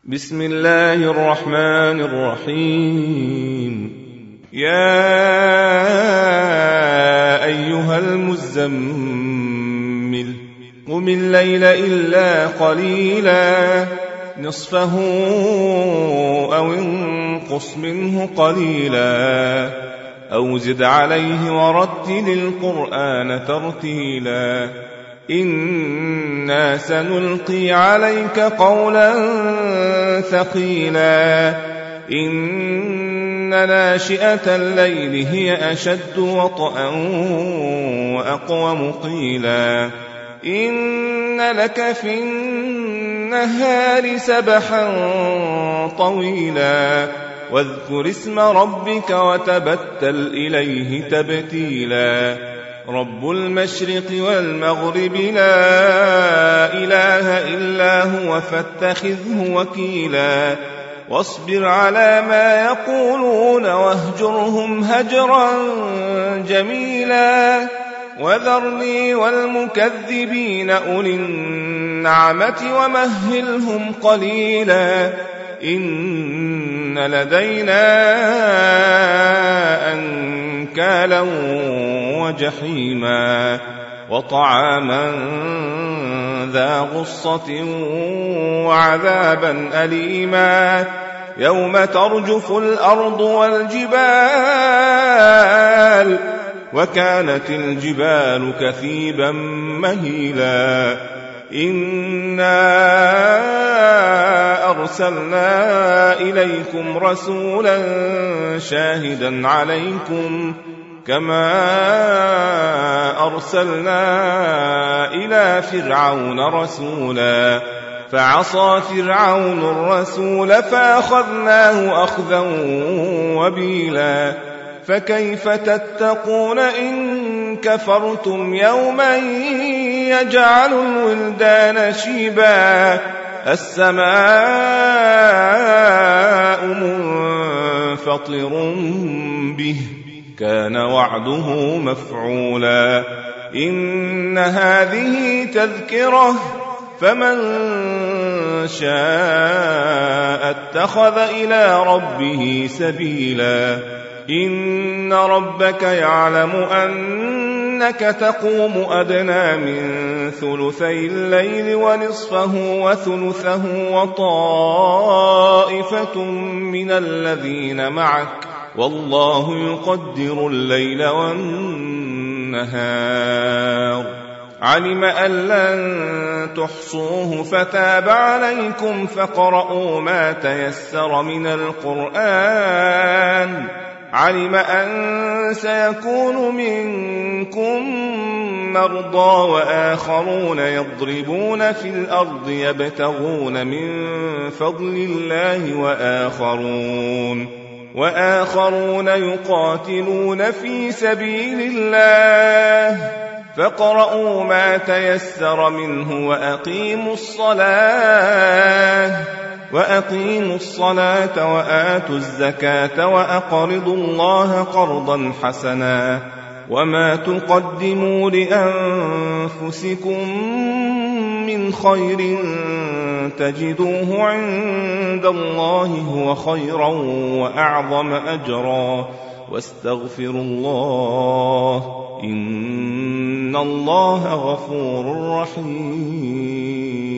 بسم الله الرحمن الرحيم. يا أيها المزمل قم الليل إلا قليلا نصفه أو انقص منه قليلا أو زد عليه ورتل القرآن ترتيلا إنا سنلقي عليك قولا ثقيلا إن ناشئة الليل هي أشد وطئا وأقوم قيلا إن لك في النهار سبحا طويلا واذكر اسم ربك وتبتل إليه تبتيلا رب المشرق والمغرب لا إله إلا هو فاتخذه وكيلا واصبر على ما يقولون واهجرهم هجرا جميلا وذرني والمكذبين أولي النعمة ومهلهم قليلا إن لدينا أنكالا وجحيما وطعاما ذا غصة وعذابا أليما يوم ترجف الأرض والجبال وكانت الجبال كثيبا مهيلا إنا أرسلنا إليكم رسولا شاهدا عليكم كما أرسلنا إلى فرعون رسولا فعصى فرعون الرسول فأخذناه أخذا وبيلا فكيف تتقون إن كفرتم يوما يجعل الولدان شيبا السماء منفطر به كان وعده مفعولا إن هذه تذكرة فمن شاء اتخذ إلى ربه سبيلا إن ربك يعلم أنك تقوم أدنى من ثلثي الليل ونصفه وثلثه وطائفة من الذين معك والله يقدر الليل والنهار علم أن لن تحصوه فتاب عليكم فاقرؤوا ما تيسر من القرآن علم أن سيكون منكم مرضى وآخرون يضربون في الأرض يبتغون من فضل الله وآخرون يقاتلون في سبيل الله فاقرؤوا ما تيسر منه وأقيموا الصلاة وآتوا الزكاة وأقرضوا الله قرضا حسنا وما تقدموا لأنفسكم من خير تجدوه عند الله هو خيرا وأعظم أجرا واستغفروا الله إن الله غفور رحيم.